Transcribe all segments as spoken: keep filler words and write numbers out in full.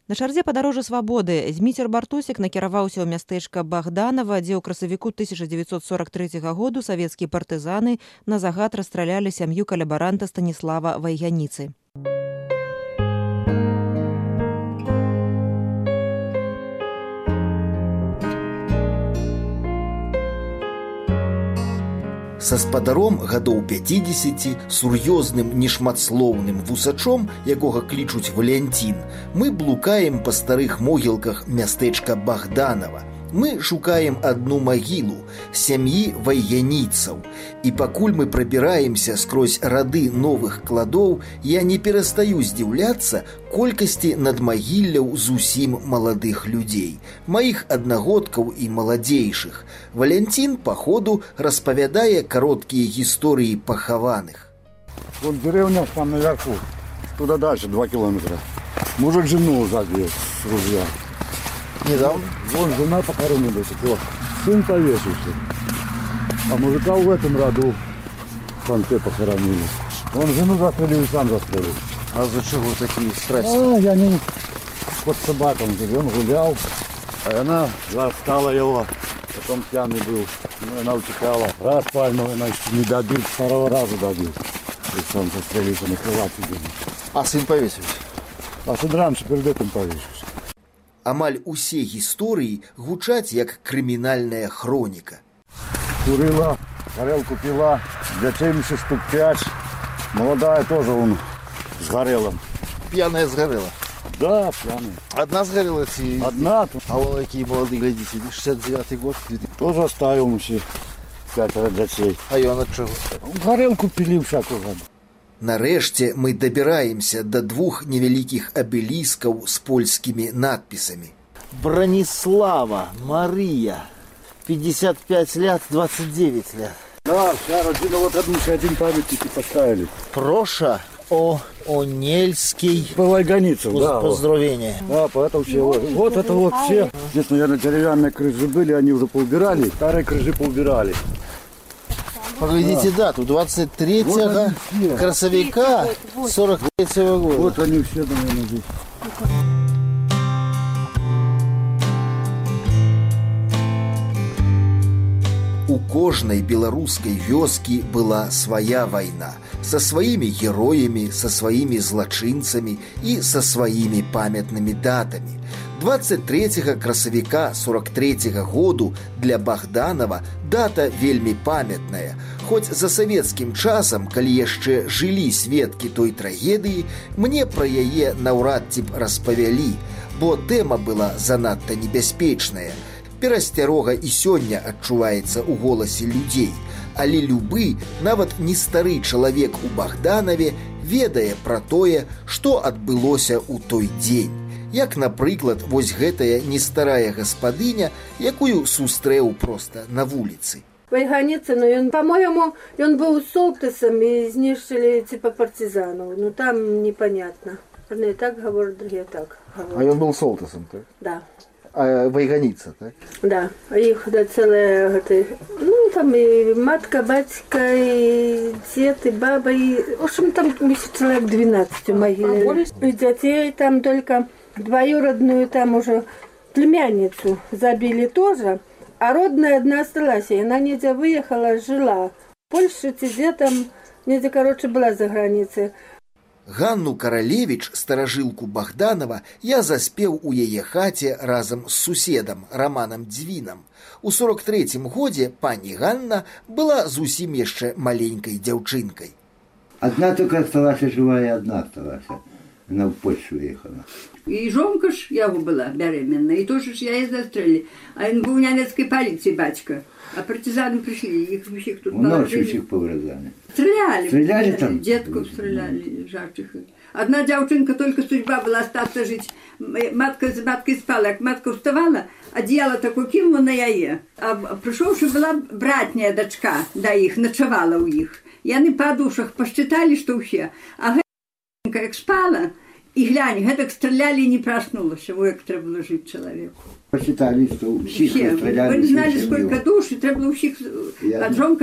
На чарзе падарожжа свабоды Зміцер Бартосік накіраваўся ў мястэчка Богданова, дзе ў красавіку тысяча дзевяцьсот сорок трэцяга году савецкія партызаны на загад расстралялі сям'ю калабаранта Станіслава Вайганіцы. Са спадаром гадоў пяцідзесяці, сур'ёзным нешматслоўным вусачом, якога клічуць Валянцін, мы блукаем па старых могілках мястэчка Богданова. Мы шукаем адну магілу сям'і вайганіцаў. І пакуль мы прабіраемся скрозь рады новых кладоў, я не перастаю здзіўляцца колькасці надмагілляў зусім маладых людзей, маіх аднагодкаў і маладзейшых. Валянцін па ходу распавядае кароткія гісторыі пахаваных. Вот деревня там наверху, туда дальше два километра. Мужик жену забил с ружья. Недавно? Вон жена похоронена до сих пор. Сын повесился. А мужика в этом роду в конце похоронили. Он жену застрелил и сам застрелил. А за чего такие страсти? А, я не... Под собаком он гулял, а она застала его. Потом пьяный был. Ну, она утекала. Раз пальмовый, значит, не добил, второго раза добил. И сам застрелился на кровати. А сын повесился? А сын раньше перед этим повесился. Амаль усе гісторыі гучаць як крымінальная хроніка. Курила, горелку пила, дочерница штук пять. Молодая тоже он сгорела. Пьяная сгорела? Да, пьяная. Одна сгорела? Ці... Одна. А вон какие молодые, глядите, шестьдесят девятый год. Тоже оставил мы все пятеро детей. А ён ад чаго? Горелку пили всякую. Нарэшце мы дабіраемся да двух невялікіх абеліскаў з польскімі надпісамі. Бронислава Мария, пятьдесят пять лет, двадцать девять лет. Да, вся родина, вот одну один памятник поставили. Проша о Онельский. По Вайганицам, да. Поздравления. Да, поэтому все. Вот, вот это вот все. Здесь, наверное, деревянные крыжи были, они уже поубирали. Старые крыжи поубирали. Поглядите да. дату, двадцать третьего вот красовика сорок третьего года. Вот они все, наверное, здесь. У кожнай беларускай вёскі была свая вайна, са сваімі героямі, са сваімі злачынцамі і са сваімі памятнымі датамі. двадцать третьего красавіка сорок третьего году для Богданова дата вельмі памятная. Хоць за савецкім часам, калі яшчэ жылі сведкі той трагедыі, мне пра яе наўрад ці б распавялі, бо тэма была занадта небяспечная. Перасцярога і сёння адчуваецца ў голасе людзей, але любы, нават не стары чалавек у Богданове ведае пра тое, што адбылося ў той дзень. Як, напрыклад, вось гэтая нестарая гаспадыня, якую сустрэў проста на вуліцы. Вайганіца, ну ён, по-моему, ён быў солтысам і знішчылі типа партизанаў. Ну там непонятно. Одни так говорят, другие так говорят. А ён был солтысам, так? Да. А Вайганіца, так? Да. Іх да цэлая гэты, ну там і матка, бацька, і дзед, і баба, і... В общем, там чалавек двенадцать у магіле. І дзяцей там только двоюродную там уже племянницу забили тоже. А родная одна осталась, и она недзе выехала, жила. В Польше, где там, недзе, короче, была за границей. Ганну Каралевіч, старажылку Богданова, я заспеў у яе хаце разам з суседам Романам Дзвінам. У сорок трэцім годзе пані Ганна была зусім яшчэ маленькай дзяўчынкай. Одна только осталась живая, одна осталась. Она в Польшу уехала. И жонка ж его была беременна, и тоже ж я ее застрелили. А он был в немецкой полиции, батька. А партизаны пришли, их всех тут положили. Всех поврезали. Стреляли. Стреляли там? Детков стреляли, жарчих. Одна девчонка, только судьба была остаться жить. Матка с маткой спала, как матка вставала, одеяло такое кинула на яе. А пришел, что была братняя дочка, да их, ночевала у них. И они по душах посчитали, что все. А как спала, и глянь, гэтак стреляли и не проснулась, его как треба было жить человеку. Посчитали, что у всех стреляли. Вы не знали, сколько душ, и треба было у всех от жонка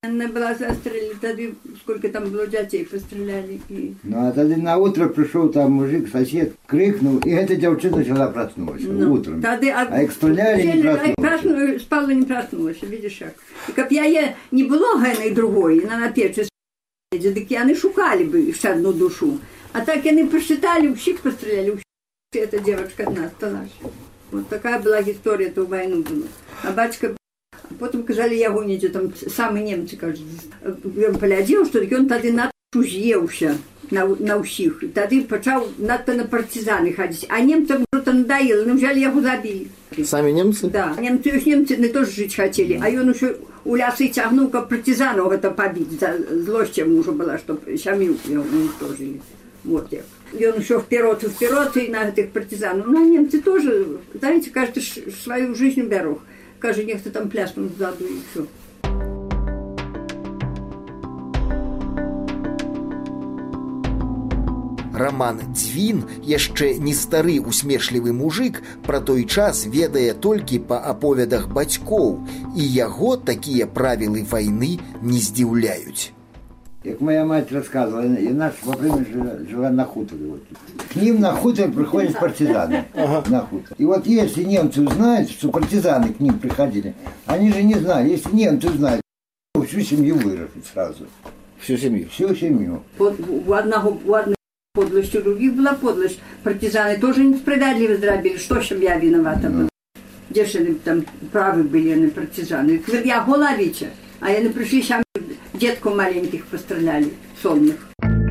Она была застрелена, тогда сколько там было детей постреляли. И... Ну, а тогда на утро пришел там мужик, сосед, крикнул, и эта девчонка начала проснулась ну, утром. Тогда, а их стреляли, не проснулась. проснулась. Спала, не проснулась, видишь как. И как я не было геной другой, она на печи так они шукали бы еще одну душу. А так они посчитали, всех постреляли, всех. Эта девочка одна осталась. Вот такая была история, ту войну была. А батька, потом сказали, я гоните, там самые немцы, кажется. Он поглядел, что он тогда надто уз'евся на, на всех. Тогда почал надто на партизаны ходить. А немцам что-то надоело, ну взяли его забили. Сами немцы? Да. Немцы, немцы не тоже жить хотели. А он еще у лясы тягнул, как партизанов это побить. Злость ему уже была, чтобы семью его уничтожили. Вот так. И он еще вперед и вперед, и на этих партизанов. Ну, а немцы тоже, знаете, каждый свою жизнь берут. Каждый некто там пляснул сзаду и все. Роман Дзвін, яшчэ не стары усмешлівы мужик, пра той час ведае толькі па аповедах бацькоў, і яго такія правілы вайны не здзіўляюць. Как моя мать рассказывала, и наш во время жила, жила на хуторе. Вот. К ним на хутор приходят партизаны. Ага. На хутор. И вот если немцы узнают, что партизаны к ним приходили, они же не знали, если немцы узнают, всю семью вырежут сразу. Всю семью? Всю семью. Вот у одного, у одной подлость, у других была подлость. Партизаны тоже несправедливо дробили, что семья виновата была. Где же они там правы были, они партизаны. Я головича, а они пришли сами. Детков маленьких постреляли, сонных.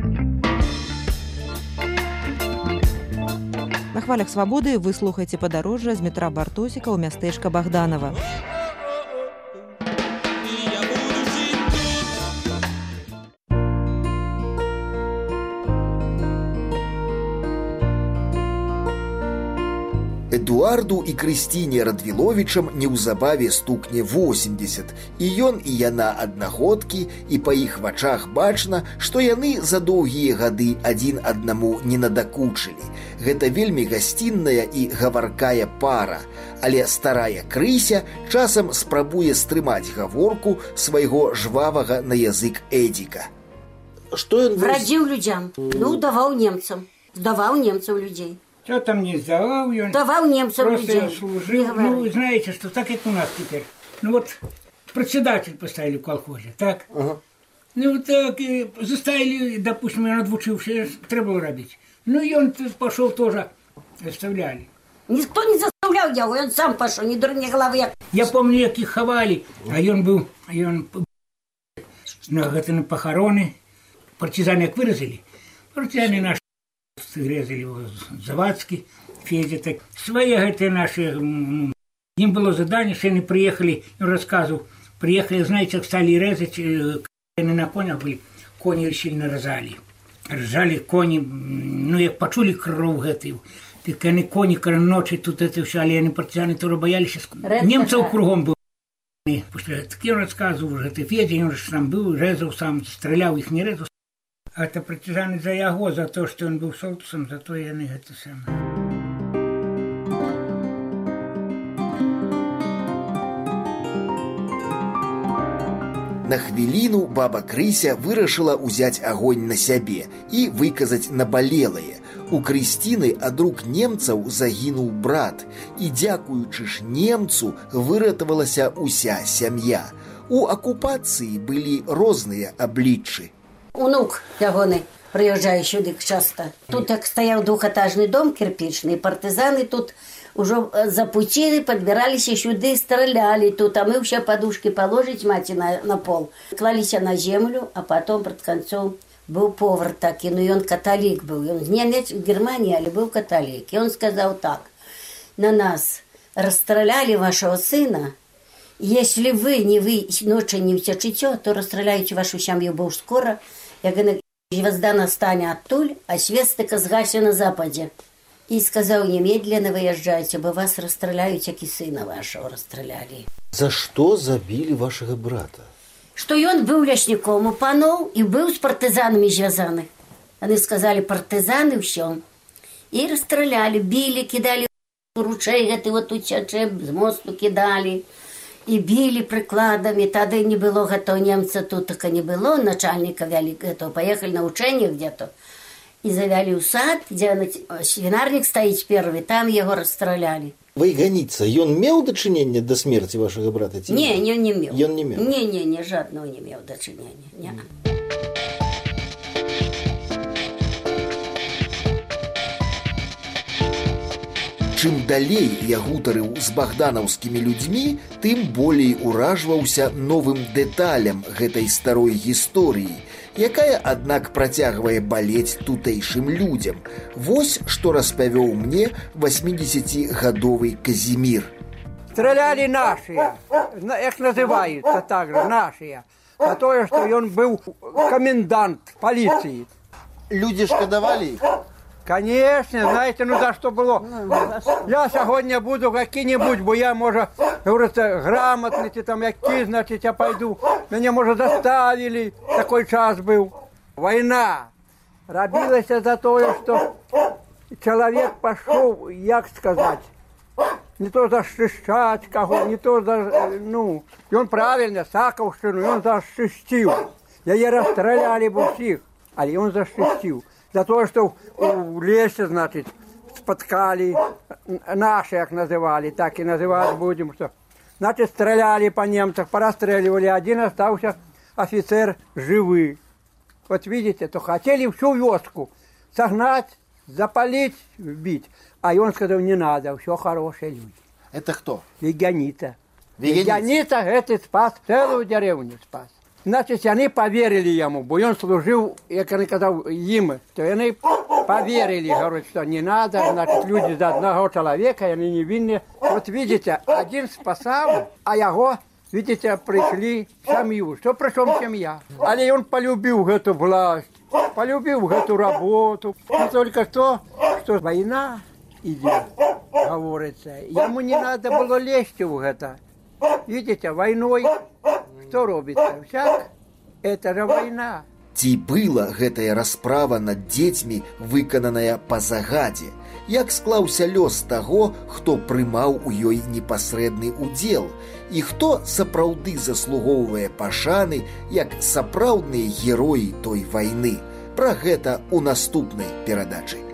На хвалях свабоды вы слухаеце падарожжа з метра Бартосіка ў мястэчка Богданова. Эдуарду і Крысціне Радвіловічам неўзабаве стукне восемьдесят, і ён і яна аднагодкі, і па іх вачах бачна, што яны за доўгія гады адзін аднаму не надакучылі. Гэта вельмі гасцінная і гаваркая пара, але старая Крыся часам спрабуе стрымаць гаворку свайго жвавага на язык Эдзіка. Што ён радзіў людзям, ну даваў немцам, даваў немцам людзей. Что там не сдавал, он давал немцам просто людей. служил. Ну, вы знаете, что так, как у нас теперь. Ну вот председатель поставили в колхозе, так? Ага. Ну вот так и заставили, допустим, я надвучился, треба было робить. Ну и он пошел тоже, заставляли. Никто не заставлял его, он сам пошел, не дурни головы. Я помню, как их ховали, а он был, а он на, на похороны, партизаны как вырезали, партизаны наши. Резали его Завадский, Федя, так. Свои, это наши, им было задание, что они приехали, он рассказывал, приехали, знаете, как стали резать, они на конях были, кони сильно ржали. Ржали кони, ну, как почули кровь эту, так они кони, когда ночью тут это все, але они партизаны тоже боялись, немцев кругом было. Так я рассказывал уже, это Федя, он же там был, резал сам, стрелял, их не резал. А это партизаны за яго, за то, что он был солтусом, за то и они это самое. На хвіліну баба Крыся вырашыла ўзяць агонь на сябе і выказаць набалелае. У Крысціны ад рук немцаў загінуў брат, і дзякуючы ж немцу выратавалася ўся сям'я. У акупацыі былі розныя абліччы. Унук ягоны прыязджае сюды часто. Тут як стаяў двухэтажны дом кирпичный, партизаны тут ужо запуцілі, падбіраліся сюды, стралялі тут, а мы ўсе подушки положить маці на, на пол. Клаліся на землю, а потом пред концом был повар такі, ну ён католик был. Он не в Германии, але был католик. И он сказал так: на нас расстреляли вашего сына. Если вы не вы ночью не утечете, то расстреляете вашу семью, бо уж скоро. Я говорю, звезда настанет оттуль, а свестка сгася на западе. И сказал, немедленно выезжайте, бо вас расстреляют, как и сына вашего расстреляли. За что забили вашего брата? Что он был лесником у панов и был с партизанами связаны. Они сказали, партизаны все. И расстреляли, били, кидали в ручей, это вот утече, с мосту кидали. І білі прикладамі, тады не было гэтага немца, тут так не было, начальника вялі гэтага, паехалі на вучэнне где-то. І завялі ў сад, дзе свінарнік стаіць первы, там яго расстралялі. Вайганіца, ён меў дачыненне да смерці вашага брата? Не, не, не меў. Ён не меў? Не, не, не, жадного не меў дачынення, не. Чым далей я гутарыў з богданаўскімі людзьмі, тым болей уражваўся новым дэталям гэтай старой гісторыі, якая, аднак, працягвае балець тутэйшым людзям. Вось што распавёў мне восьмидесятигадовый Казімір. Стреляли нашие, их называются также нашие, за то, что он был комендант полиции. Люди шкодовали их? Конечно, знаете, ну за что было. Я сегодня буду какие-нибудь, бо я, может, говорится, грамотный, там, який, значит, я пойду. Меня, может, заставили, такой час был. Война робилась за то, что человек пошел, як сказать, не то защищать кого, не то за, ну, и он правильно, Саковщину, и он защитил. Ее расстреляли бы всех, а и он защитил. За то, что в лесе, значит, споткали, наши, как называли, так и называть будем, что, значит, стреляли по немцам, порастреливали, один остался офицер живый. Вот видите, то хотели всю вёску согнать, запалить, вбить, а он сказал, не надо, все хорошие люди. Это кто? Вегеница. Вегеница, Вегеница, этот спас, целую деревню спас. Значит, они поверили ему, бо он служил, як он сказал, им, то они поверили, говорят, что не надо, значит, люди за одного человека, они невинные. Вот видите, один спасал, а его, видите, пришли в семью. Что причем семья? Але он полюбил эту власть, полюбил эту работу. Но только то, что война идет, говорится. Ему не надо было лезть в это. Видите, войной что робится? Всяк, это же война. Ці была гэтая расправа над дзецьмі выкананая па загадзе? Як склаўся лёс таго, хто прымаў у ёй непасрэдны удзел? І хто сапраўды заслугоўвае пашаны як сапраўдныя героі той вайны? Пра гэта ў наступнай перадачы.